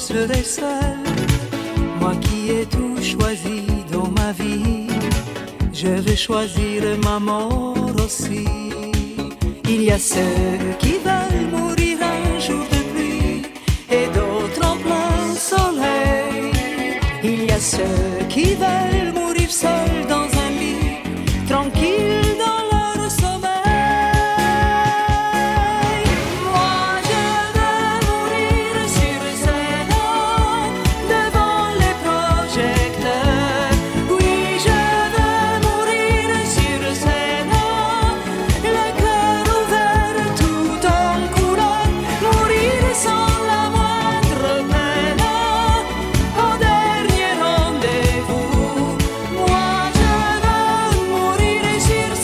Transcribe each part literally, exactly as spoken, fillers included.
serai seul, moi qui ai tout choisi dans ma vie, je vais choisir ma mort aussi. Il y a ceux qui veulent mourir un jour de pluie et d'autres en plein soleil. Il y a ceux qui veulent mourir seuls dans un lit, tranquilles dans leur sommeil. Moi je veux mourir sur scène, devant les projecteurs. Oui, je veux mourir sur scène, le cœur ouvert tout en couleur, mourir sans la moindre peine, au dernier rendez-vous. Moi je veux mourir sur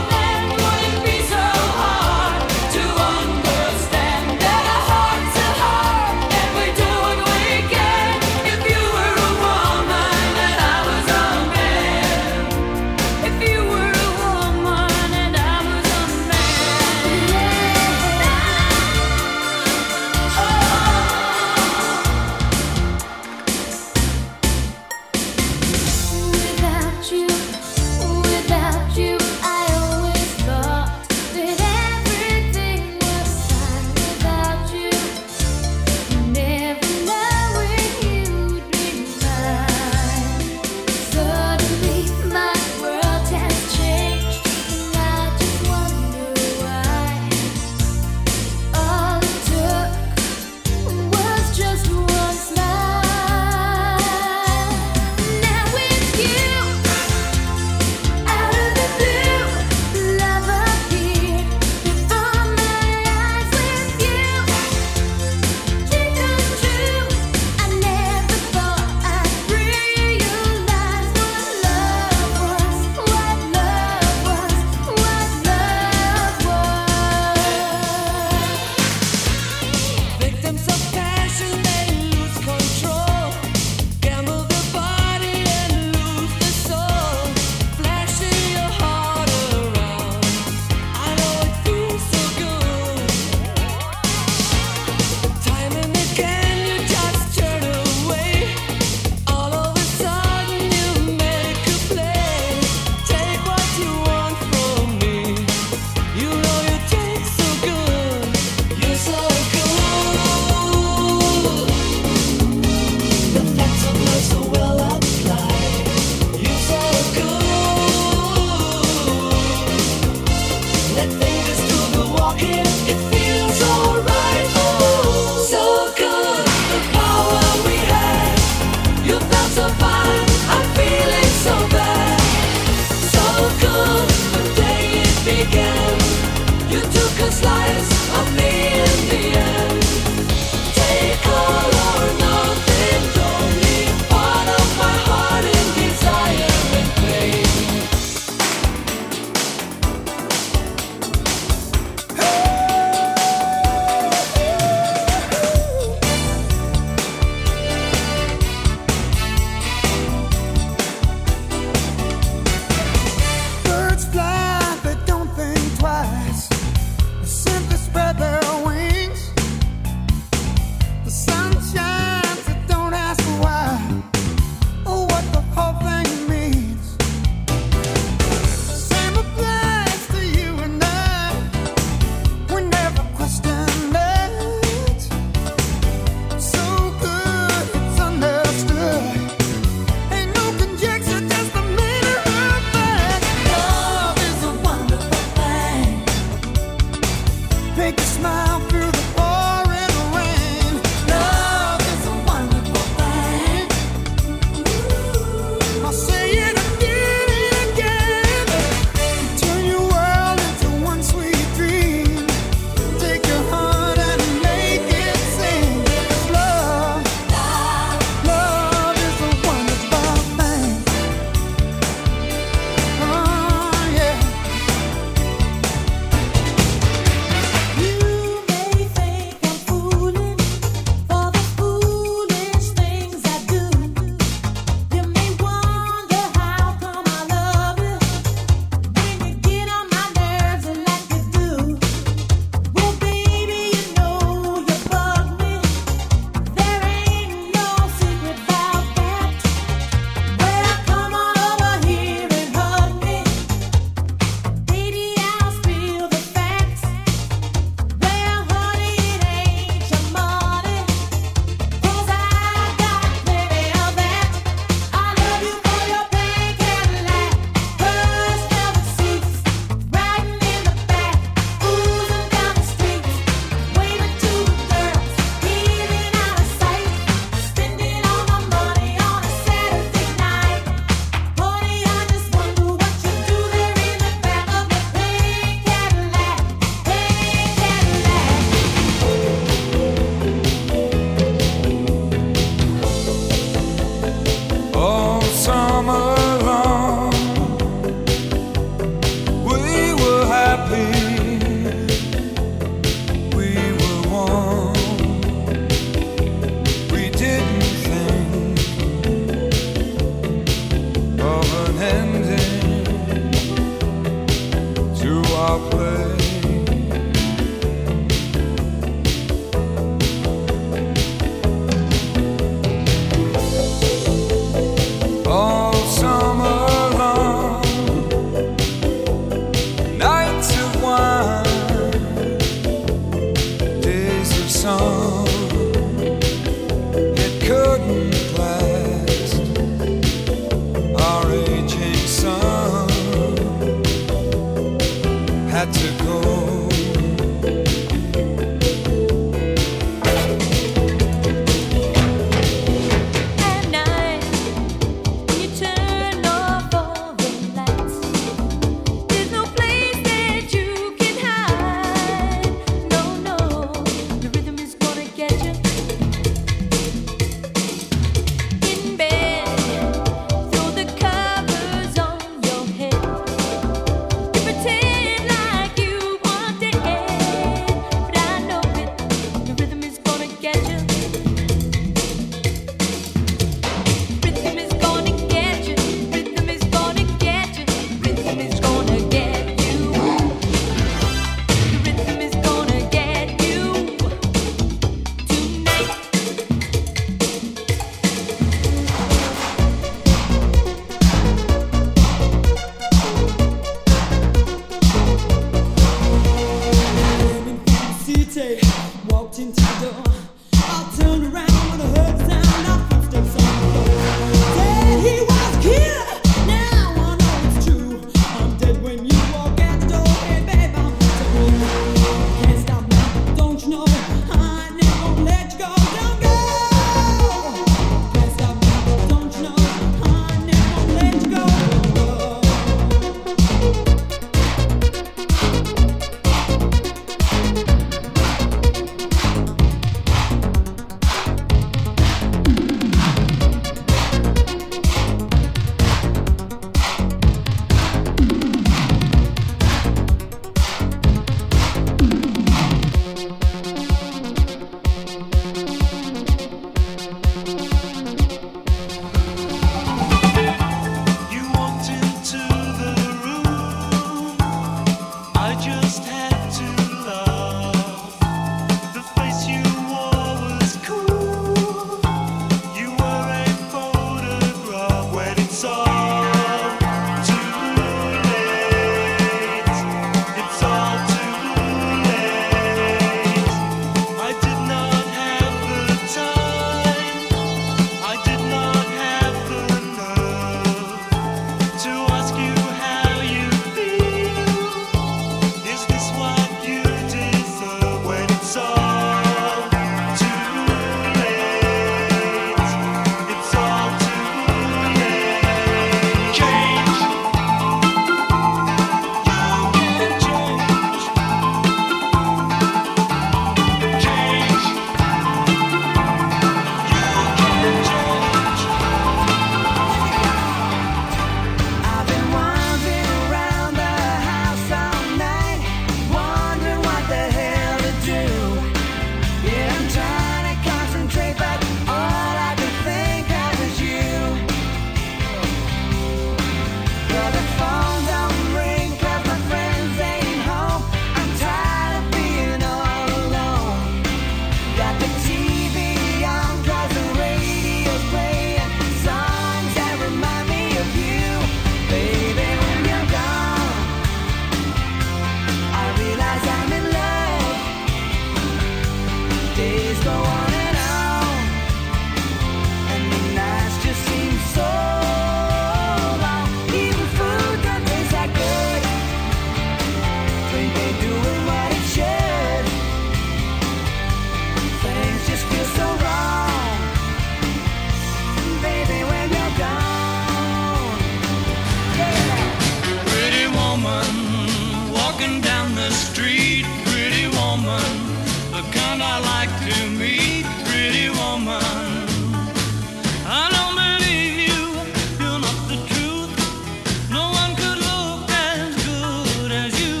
the street, pretty woman, the kind I like to meet, pretty woman. I don't believe you, you're not the truth. No one could look as good as you.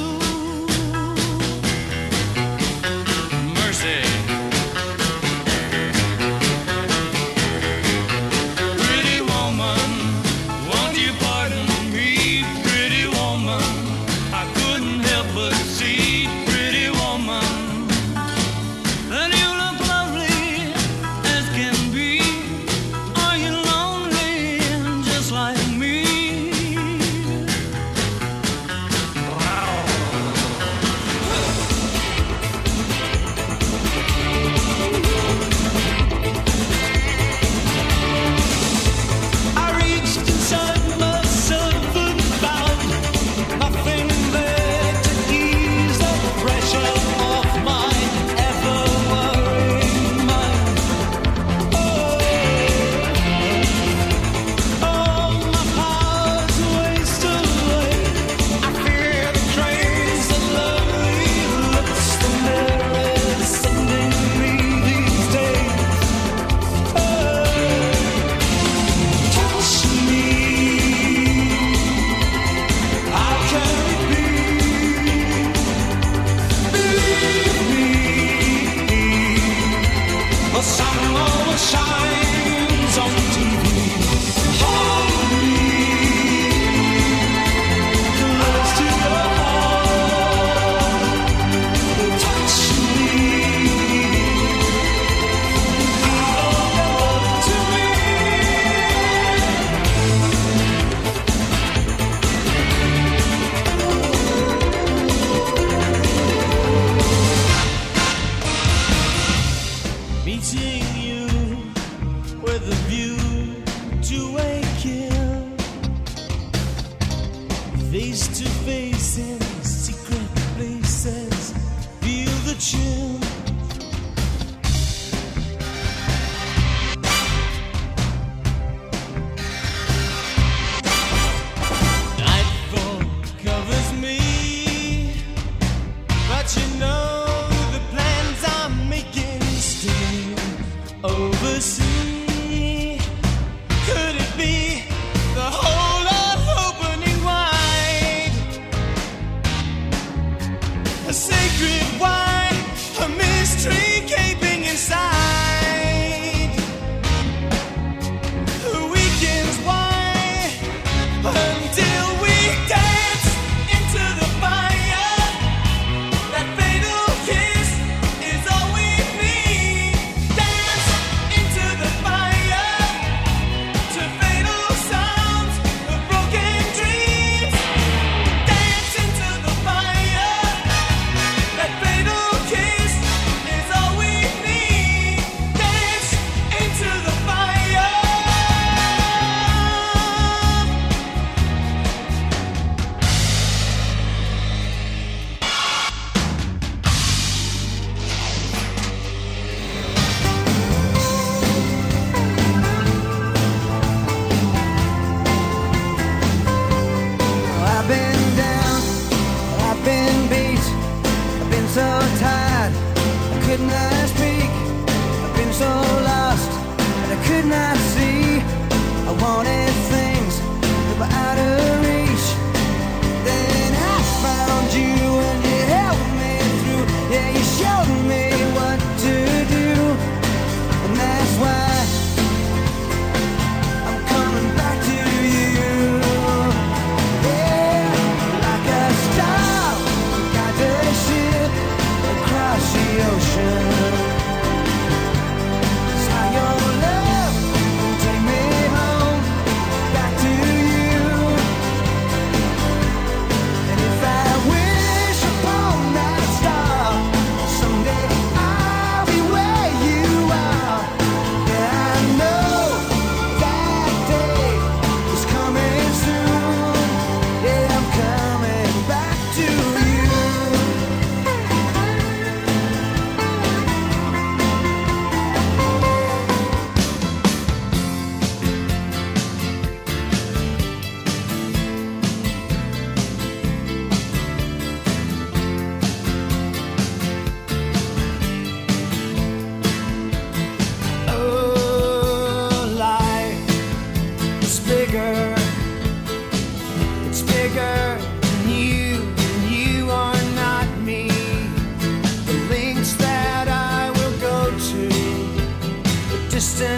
Mercy. Pretty woman, won't you pardon me, pretty woman? I couldn't help but see, pretty woman, that you look lovely as can be. Are you lonely just like me? I reached inside myself and found nothing there to ease the pressure off my ever-worrying mind. Oh, all my powers waste away. I fear the trains of lovely looks the mirror sending me these days. Oh, touch me. How can it be? Believe me, the sun always shines on T V. Hold me close to your heart. Touch me, give all your love to me. Meeting you with a view to a kill, face to face in secret places, feel the chill. Nightfall covers me, but you know the plans I'm making still oversee. Could it be the whole earth opening wide? A sacred wine, a mystery gaping inside. The weekends why until we dance into the fire. That fatal kiss is all we need. Dance into the fire to fatal sounds of broken dreams. Dance into the fire. That fatal kiss is all we need. Dance into the fire. I've been down, I've been beat, I've been so tired, I could not speak. I've been so lost that I could not see. I wanted things that were out of reach. Then I found you and you helped me through. Yeah, you showed me what to do, and that's why I'm coming back to you. Yeah, like a star, got the ship across the ocean. sister